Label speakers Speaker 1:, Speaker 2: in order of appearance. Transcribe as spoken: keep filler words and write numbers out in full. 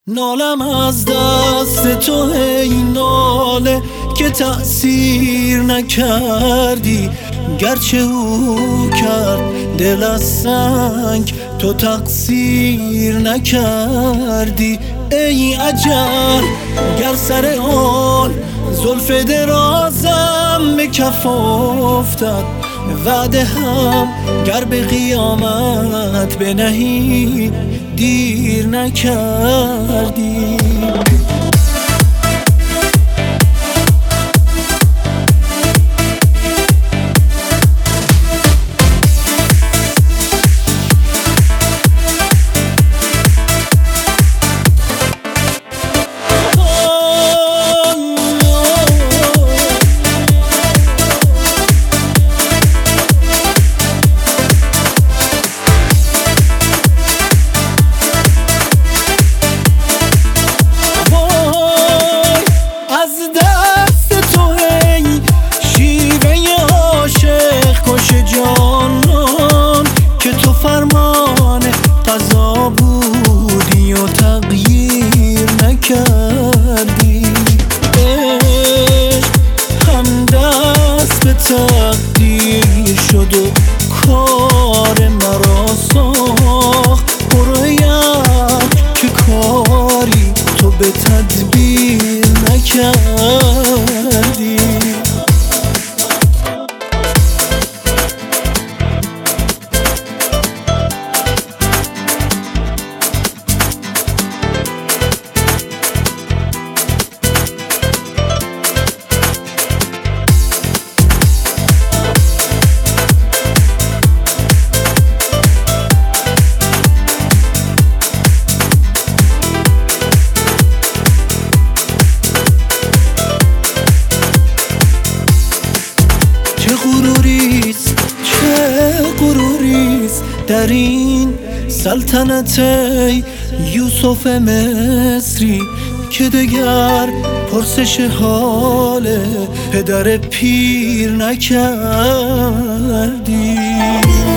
Speaker 1: نالم از دست تو ای ناله که تأثیر نکردی، گرچه او کرد دل از سنگ تو تقصیر نکردی. ای اجل گر سر آن زلف درازم به کف افتد، وعده هم گر به قیامت بنهی دیر نکردی. که تو فرمان قضا بودی و تغییر نکردی. عشق هم دست به تقدیر شد و کار مرا ساخت. برو یک که کاری تو به تدبیر نکردی. چه غروریست چه غروریست در این سلطنت یوسف مصری که دگر پرسش حال پدر پیر نکردی.